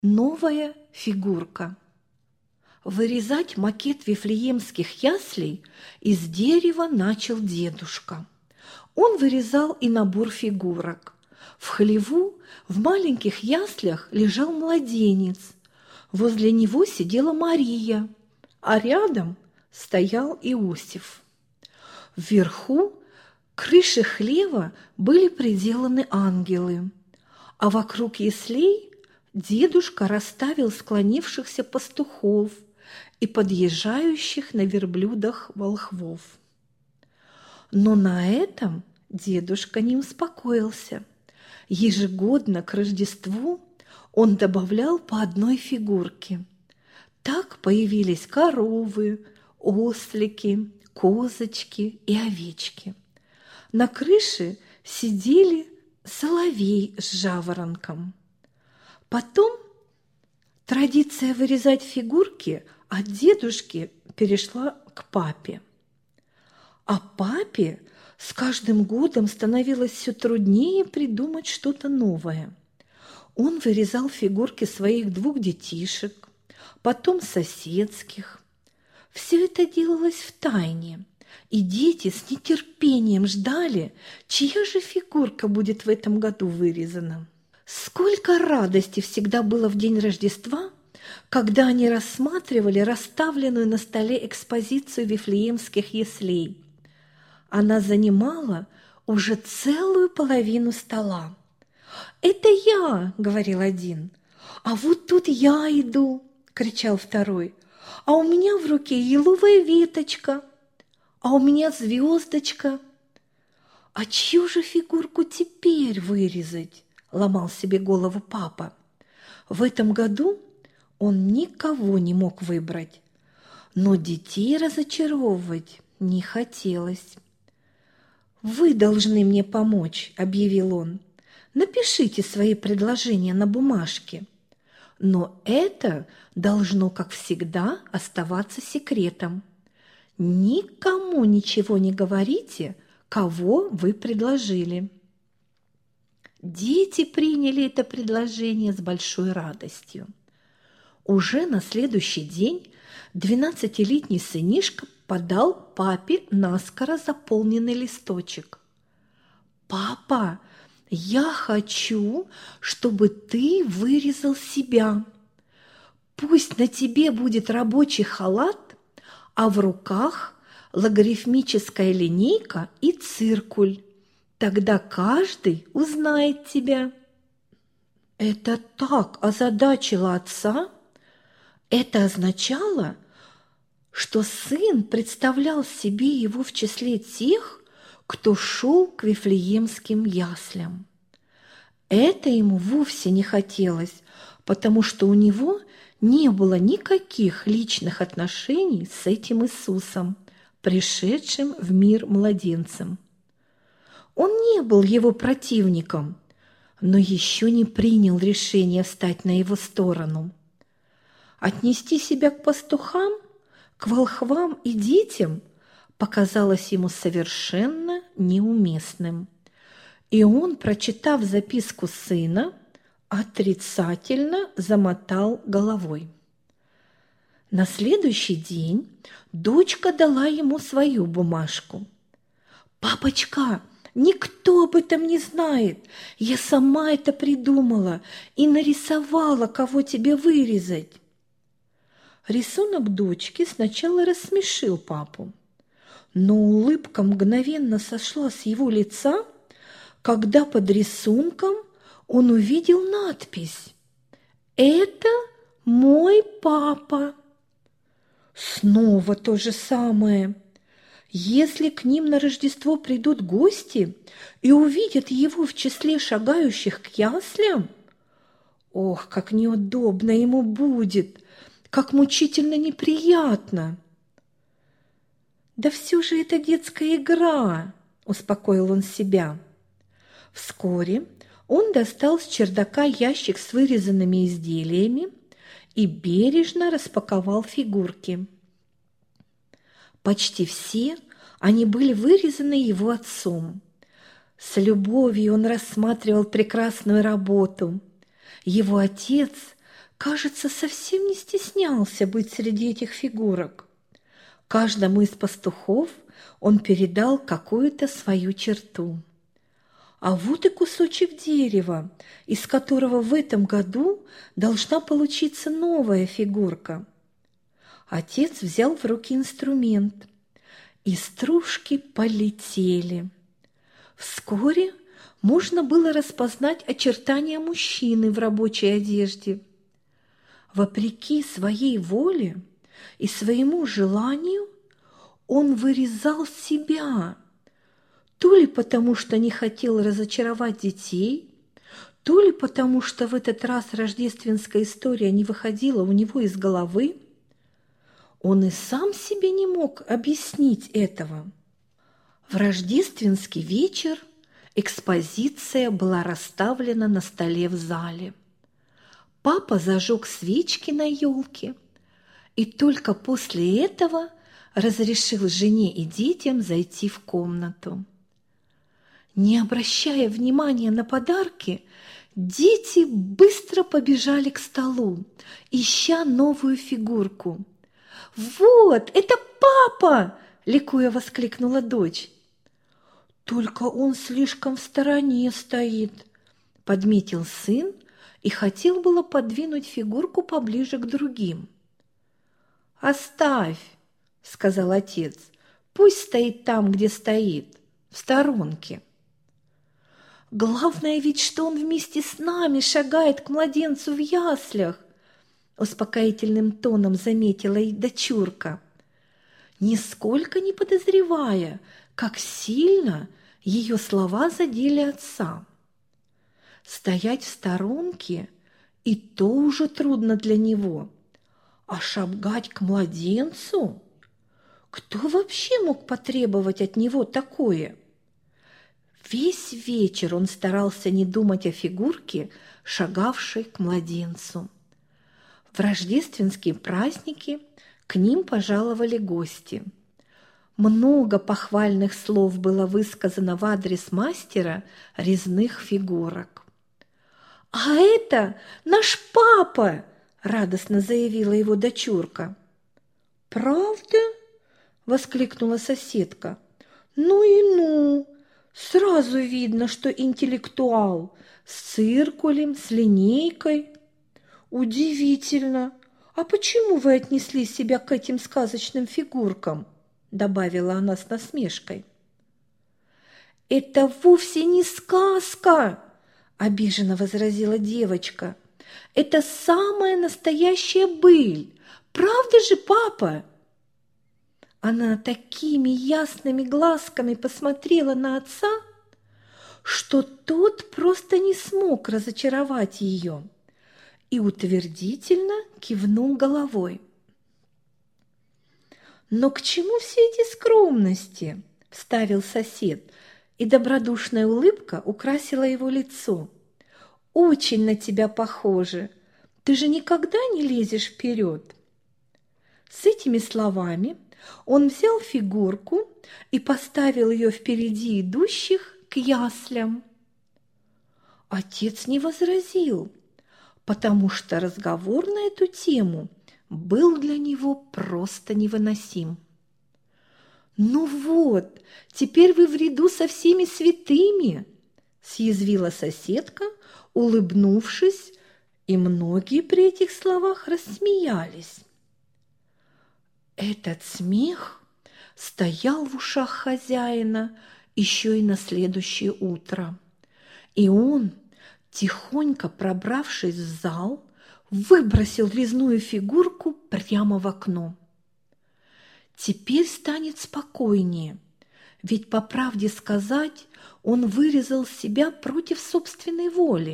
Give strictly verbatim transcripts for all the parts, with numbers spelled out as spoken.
Новая фигурка. Вырезать макет вифлеемских яслей из дерева начал дедушка. Он вырезал и набор фигурок. В хлеву в маленьких яслях лежал младенец. Возле него сидела Мария, а рядом стоял Иосиф. Вверху к крыше хлева были приделаны ангелы, а вокруг яслей дедушка расставил склонившихся пастухов и подъезжающих на верблюдах волхвов. Но на этом дедушка не успокоился. Ежегодно к Рождеству он добавлял по одной фигурке. Так появились коровы, ослики, козочки и овечки. На крыше сидели соловей с жаворонком. Потом традиция вырезать фигурки от дедушки перешла к папе. А папе с каждым годом становилось все труднее придумать что-то новое. Он вырезал фигурки своих двух детишек, потом соседских. Все это делалось в тайне, и дети с нетерпением ждали, чья же фигурка будет в этом году вырезана. Сколько радости всегда было в день Рождества, когда они рассматривали расставленную на столе экспозицию вифлеемских яслей. Она занимала уже целую половину стола. «Это я!» – говорил один. «А вот тут я иду!» – кричал второй. «А у меня в руке еловая веточка! А у меня звездочка!» «А чью же фигурку теперь вырезать?» – ломал себе голову папа. В этом году он никого не мог выбрать, но детей разочаровывать не хотелось. «Вы должны мне помочь», – объявил он. «Напишите свои предложения на бумажке. Но это должно, как всегда, оставаться секретом. Никому ничего не говорите, кого вы предложили». Дети приняли это предложение с большой радостью. Уже на следующий день двенадцатилетний сынишка подал папе наскоро заполненный листочек. «Папа, я хочу, чтобы ты вырезал себя. Пусть на тебе будет рабочий халат, а в руках логарифмическая линейка и циркуль. Тогда каждый узнает тебя». Это так озадачило отца. Это означало, что сын представлял себе его в числе тех, кто шел к вифлеемским яслям. Это ему вовсе не хотелось, потому что у него не было никаких личных отношений с этим Иисусом, пришедшим в мир младенцем. Он не был его противником, но еще не принял решение встать на его сторону. Отнести себя к пастухам, к волхвам и детям показалось ему совершенно неуместным. И он, прочитав записку сына, отрицательно замотал головой. На следующий день дочка дала ему свою бумажку. «Папочка, никто об этом не знает. Я сама это придумала и нарисовала, кого тебе вырезать». Рисунок дочки сначала рассмешил папу, но улыбка мгновенно сошла с его лица, когда под рисунком он увидел надпись «Это мой папа». Снова то же самое. Если к ним на Рождество придут гости и увидят его в числе шагающих к яслям, ох, как неудобно ему будет, как мучительно неприятно. «Да все же это детская игра», – успокоил он себя. Вскоре он достал с чердака ящик с вырезанными изделиями и бережно распаковал фигурки. Почти все они были вырезаны его отцом. С любовью он рассматривал прекрасную работу. Его отец кажется, совсем не стеснялся быть среди этих фигурок. Каждому из пастухов он передал какую-то свою черту. А вот и кусочек дерева, из которого в этом году должна получиться новая фигурка. Отец взял в руки инструмент, и стружки полетели. Вскоре можно было распознать очертания мужчины в рабочей одежде. Вопреки своей воле и своему желанию он вырезал себя, то ли потому, что не хотел разочаровать детей, то ли потому, что в этот раз рождественская история не выходила у него из головы. Он и сам себе не мог объяснить этого. В рождественский вечер экспозиция была расставлена на столе в зале. Папа зажег свечки на елке и только после этого разрешил жене и детям зайти в комнату. Не обращая внимания на подарки, дети быстро побежали к столу, ища новую фигурку. «Вот, это папа!» – ликуя воскликнула дочь. «Только он слишком в стороне стоит», – подметил сын и хотел было подвинуть фигурку поближе к другим. «Оставь», – сказал отец, – «пусть стоит там, где стоит, в сторонке». «Главное ведь, что он вместе с нами шагает к младенцу в яслях», – успокоительным тоном заметила и дочурка, нисколько не подозревая, как сильно ее слова задели отца. Стоять в сторонке и то уже трудно для него, а шагать к младенцу? Кто вообще мог потребовать от него такое? Весь вечер он старался не думать о фигурке, шагавшей к младенцу. В рождественские праздники к ним пожаловали гости. Много похвальных слов было высказано в адрес мастера резных фигурок. «А это наш папа!» – радостно заявила его дочурка. «Правда?» – воскликнула соседка. «Ну и ну! Сразу видно, что интеллектуал, с циркулем, с линейкой. Удивительно! А почему вы отнесли себя к этим сказочным фигуркам?» – добавила она с насмешкой. «Это вовсе не сказка!» – обиженно возразила девочка. «Это самая настоящая быль! Правда же, папа?» Она такими ясными глазками посмотрела на отца, что тот просто не смог разочаровать ее и утвердительно кивнул головой. «Но к чему все эти скромности?» – вставил сосед, и добродушная улыбка украсила его лицо. «Очень на тебя похоже. Ты же никогда не лезешь вперед». С этими словами он взял фигурку и поставил ее впереди идущих к яслям. Отец не возразил, потому что разговор на эту тему был для него просто невыносим. «Ну вот, теперь вы в ряду со всеми святыми», – съязвила соседка, улыбнувшись, и многие при этих словах рассмеялись. Этот смех стоял в ушах хозяина еще и на следующее утро, и он, тихонько пробравшись в зал, выбросил резную фигурку прямо в окно. Теперь станет спокойнее, ведь, по правде сказать, он вырезал себя против собственной воли.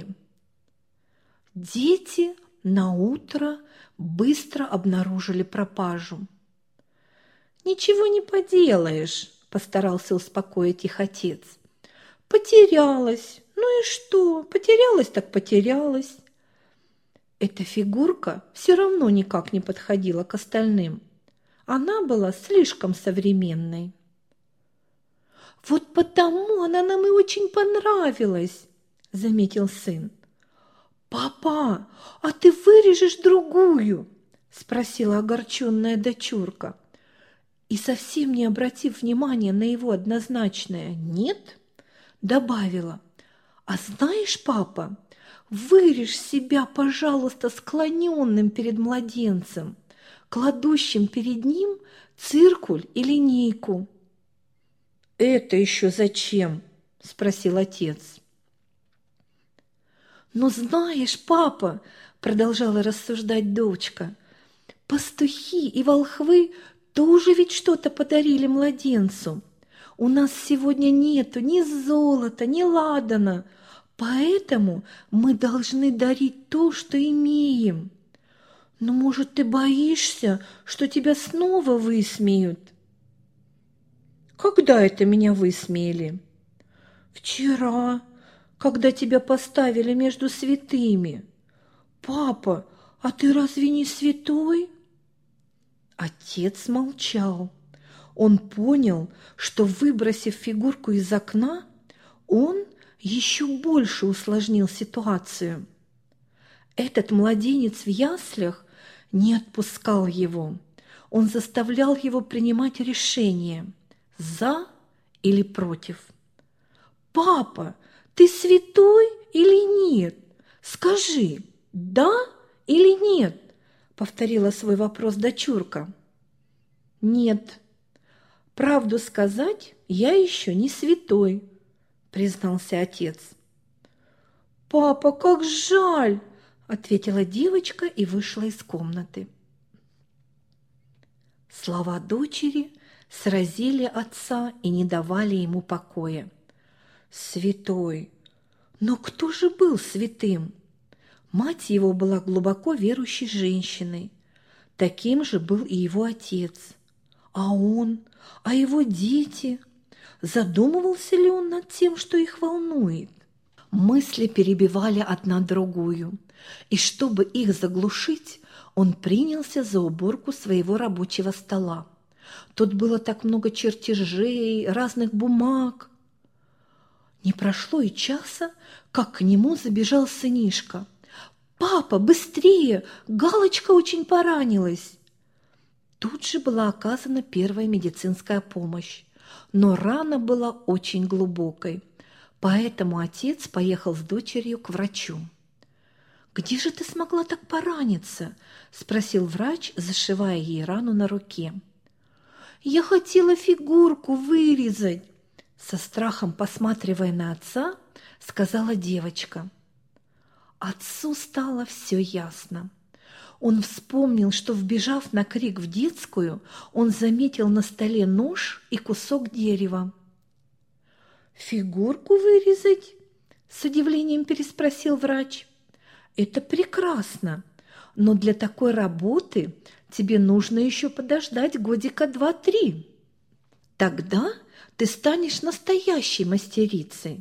Дети наутро быстро обнаружили пропажу. «Ничего не поделаешь», – постарался успокоить их отец. «Потерялась. Ну и что? Потерялась так потерялась». Эта фигурка все равно никак не подходила к остальным. Она была слишком современной. «Вот потому она нам и очень понравилась», – заметил сын. «Папа, а ты вырежешь другую?» – спросила огорченная дочурка. И, совсем не обратив внимания на его однозначное «нет», добавила: «А знаешь, папа, вырежь себя, пожалуйста, склоненным перед младенцем, кладущим перед ним циркуль и линейку». «Это еще зачем?» – спросил отец. «Но знаешь, папа, – продолжала рассуждать дочка, – пастухи и волхвы тоже ведь что-то подарили младенцу. У нас сегодня нету ни золота, ни ладана, поэтому мы должны дарить то, что имеем. Но, может, ты боишься, что тебя снова высмеют?» «Когда это меня высмеяли?» «Вчера, когда тебя поставили между святыми. Папа, а ты разве не святой?» Отец молчал. Он понял, что, выбросив фигурку из окна, он еще больше усложнил ситуацию. Этот младенец в яслях не отпускал его. Он заставлял его принимать решение – за или против. «Папа, ты святой или нет? Скажи, да или нет?» – повторила свой вопрос дочурка. «Нет, правду сказать, я еще не святой», – признался отец. «Папа, как жаль!» – ответила девочка и вышла из комнаты. Слова дочери сразили отца и не давали ему покоя. Святой! Но кто же был святым? Мать его была глубоко верующей женщиной. Таким же был и его отец. А он, а его дети? Задумывался ли он над тем, что их волнует? Мысли перебивали одна другую, и чтобы их заглушить, он принялся за уборку своего рабочего стола. Тут было так много чертежей, разных бумаг. Не прошло и часа, как к нему забежал сынишка. «Папа, быстрее! Галочка очень поранилась!» Тут же была оказана первая медицинская помощь, но рана была очень глубокой, поэтому отец поехал с дочерью к врачу. «Где же ты смогла так пораниться?» – спросил врач, зашивая ей рану на руке. «Я хотела фигурку вырезать», – со страхом посматривая на отца, сказала девочка. Отцу стало все ясно. Он вспомнил, что, вбежав на крик в детскую, он заметил на столе нож и кусок дерева. «Фигурку вырезать?» – с удивлением переспросил врач. «Это прекрасно, но для такой работы тебе нужно еще подождать годика два-три. Тогда ты станешь настоящей мастерицей».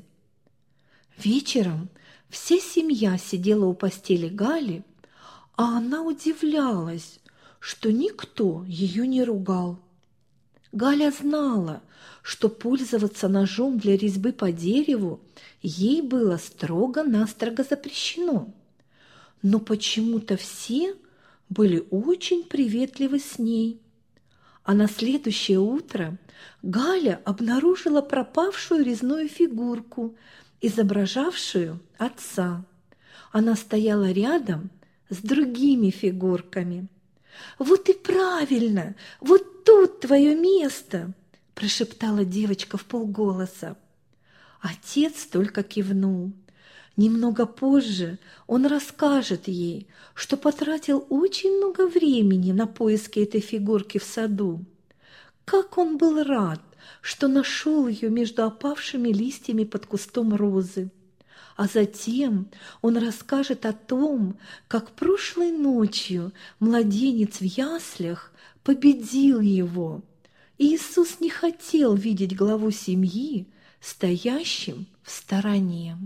Вечером вся семья сидела у постели Гали, а она удивлялась, что никто ее не ругал. Галя знала, что пользоваться ножом для резьбы по дереву ей было строго-настрого запрещено. Но почему-то все были очень приветливы с ней. А на следующее утро Галя обнаружила пропавшую резную фигурку, изображавшую отца. Она стояла рядом с другими фигурками. «Вот и правильно! Вот тут твое место!» – прошептала девочка вполголоса. Отец только кивнул. Немного позже он расскажет ей, что потратил очень много времени на поиски этой фигурки в саду. Как он был рад, что нашел ее между опавшими листьями под кустом розы. А затем он расскажет о том, как прошлой ночью младенец в яслях победил его. Иисус не хотел видеть главу семьи стоящим в стороне.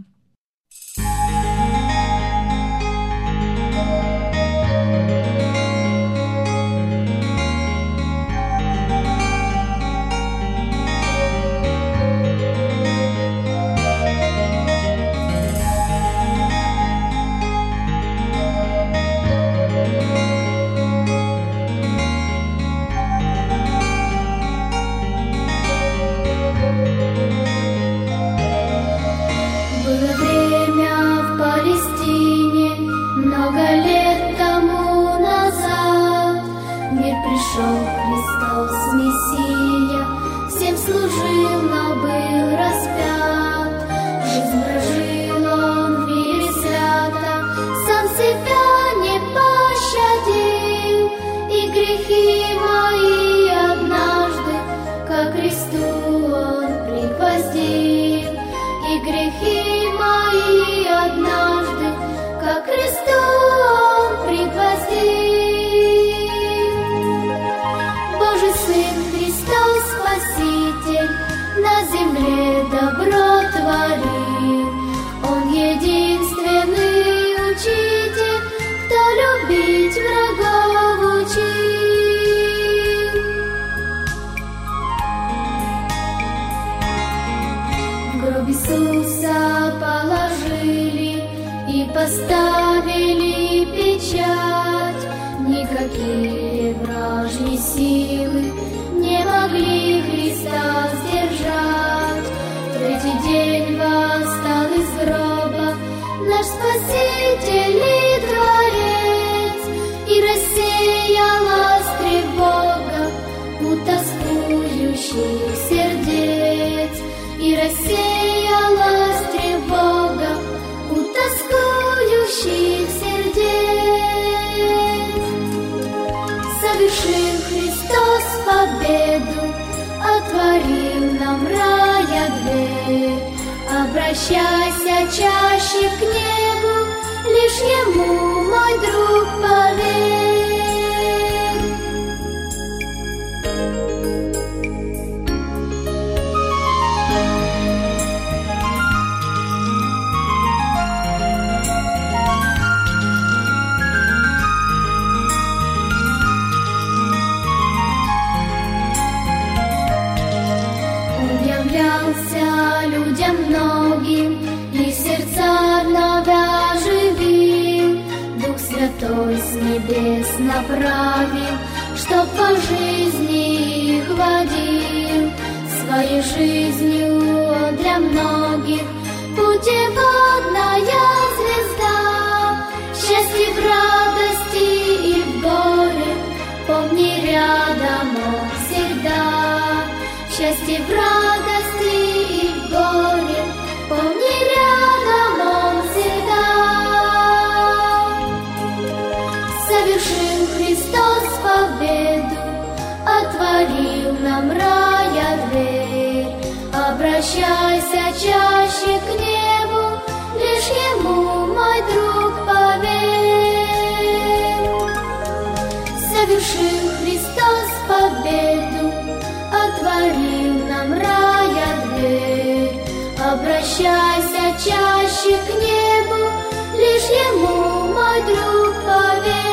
лет тому назад в мир пришел Христос Мессия, всем служил, но был распят. Жизнь прожил он в мире свято, сам себя не пощадил, и грехи мои однажды ко кресту он пригвоздил, и грехи мои однажды ко кресту он пригвоздил. Божий Сын Христос Спаситель на земле добро творил, Он единственный учитель, кто любить врагов учил. В гроб Иисуса положили и поставили печать, никакие вражьи силы не могли Христа сдержать. В третий день восстал из гроба наш Спаситель и Творец, и рассеялась тревога у тоскующих сердец, и рассеялась тревога у тоскующих сердец. Совершил Христос победу, отворил нам рая дверь. Обращайся чаще к небу, лишь Ему, мой друг, поверь. Людям многим и сердца вновь оживил, Дух Святой с небес направил, чтоб по жизни их водил. Своей жизнью Он для многих путеводная звезда. В счастье, в радости и в горе помни, рядом Он всегда. В счастье, в радости и в горе помни, рядом Он всегда. Совершил Христос победу, отворил нам рая дверь. Обращайся чаще к небу, лишь Ему, мой друг, поверь. Совершил Христос победу, отворил нам рая дверь. Обращайся чаще к небу, лишь Ему, мой друг, поверь.